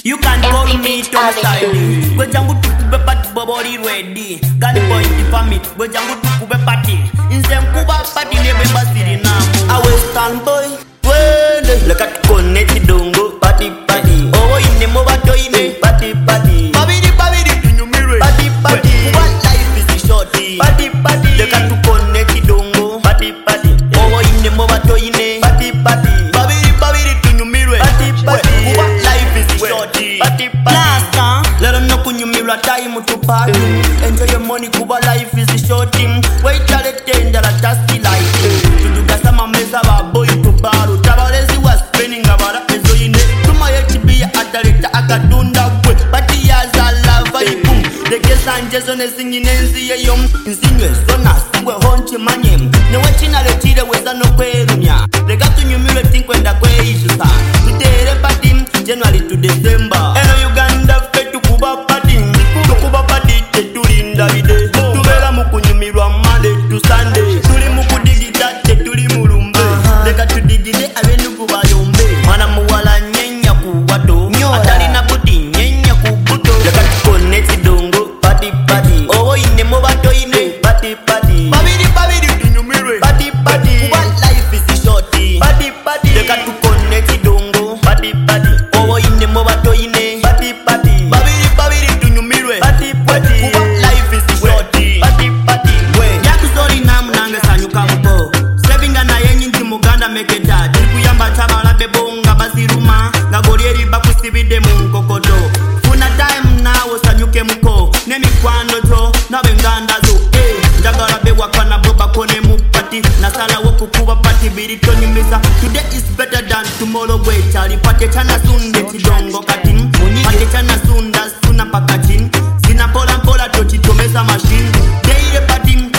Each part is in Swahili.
You can call me Tom Side. Go jangu tukube party bobori ready. Gun point for me. Go jangu tukube party. Inse mkuba party nebe basiri namu. A western boy. Wende. Leka tukoneti dongo. Party party. Oh ine moba to ine. Party party. Babidi tunyumire. Party party. What life is shorty. Party party. Leka tukoneti dongo. Party party. Oh ine moba to ine. Party party. Babidi tunyumire. Party party. What life is shorty. Party party. Let them know kunyumira time to party. Enjoy your money kuba life is shorty. Wait till the tender a tasty light. Tuduga sama meza ba boy to baro. Tabarezi was spinning about a peso in it. Tuma HB atarita akadunda kwe. Pati ya za lava boom. The guest and Jason is singing NCA yom. Insinuwe sona singwe honche manyem. Nyewe china le chile weza no kwe runya. Regatu nyumire tinkwenda kwe ishu sa. Tutere patim January to December. Eno Uganda fetu kuba patim. Tukuba pati tetulinda vide. Tubela mukunyumirwa Monday to Sunday. Tuli mukudigita tetuli mulumbe. Leka tudigide abenu kuba yombe. Mana muwala nyenya kuwato. Atali na budi nyenya kubuto. Leka tukoneti dongo. Party party. Oh ine mobato ine. Party party. Babidi tunyumire. Party party. What life is shorty. Party party. Leka tukoneti dongo. Party party. Oh ine mobato ine. Party party. Babidi tunyumire. Party party. What life is shorty. Party party. We. Yakusori namu nange sanyuka mbo. Sevinga na yenyi nti muganda meketa. Tikuyamba chabala bebonga basiruma. Ngagorieri bakusibide munkokoto. Funa time nawo sanyuke mko. Nemi kwano to. Nawe nganda zo. Jagara bewa kana boba kone mupati. Nasala woku kuwa pati birito nyumiza. Today is better than tomorrow. Wait chali pate chana sunde chidongo katin. Pate chana sunda suna pakachin. Sina pola tochi tomeza machine. Deire pating.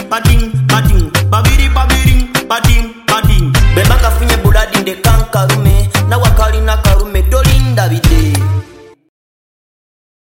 Babidi pating. Beba kafunye buladi nde kankarume. Na wakali na karume